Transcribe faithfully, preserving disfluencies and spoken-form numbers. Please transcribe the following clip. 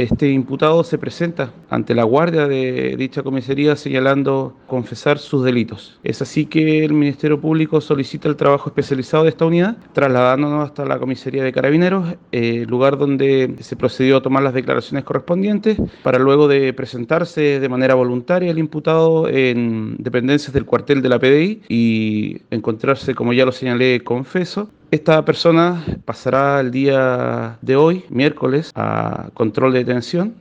Este imputado se presenta ante la guardia de dicha comisaría señalando confesar sus delitos. Es así que el Ministerio Público solicita el trabajo especializado de esta unidad, trasladándonos hasta la comisaría de Carabineros, eh, lugar donde se procedió a tomar las declaraciones correspondientes para luego de presentarse de manera voluntaria el imputado en dependencias del cuartel de la P D I y encontrarse, como ya lo señalé, confeso. Esta persona pasará el día de hoy, miércoles, a control de detención